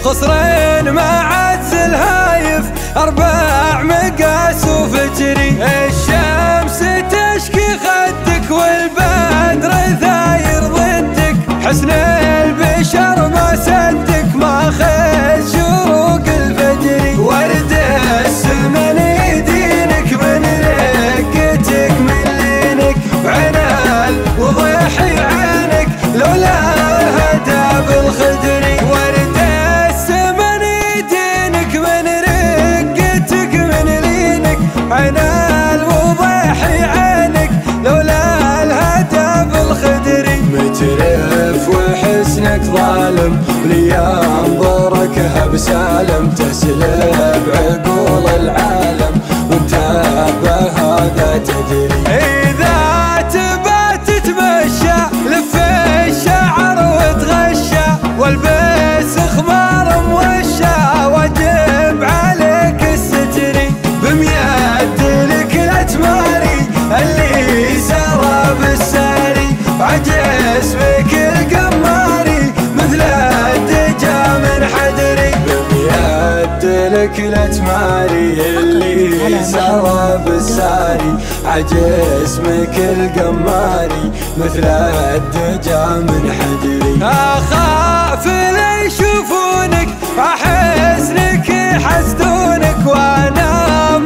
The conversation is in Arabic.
خصرين مع الهايف 4 مقاس وفجري. الشمس تشكي خدك والبدر ثاير ضدك، حسن البشر ما سدك ما خذ شروق الفجر. ورد السمن يدينك من رقتك من لينك، وعنال وضيحي عينك لولا الهدى بالخدري. ورد السمن يدينك من رقتك من لينك، عنال وضيحي عينك لولا الهدى بالخدري. مترف وحسنك ظالم ليا انظرك بسالم، تسلب عقول العالم وانت بهذا تدري. إذا تبات تتمشى لف الشعر وتغشى، والبس خمار موشى واجب عليك الستري. بميد لك لا تماري اللي سرى بالساري، عجز بك القماري مثل الدجا من حدري. بميد لك لا تماري اللي سرى بالساري، عجز بك القماري مثل الدجا من حدري. اخاف لا يشوفونك احسنك يحسدونك، وانا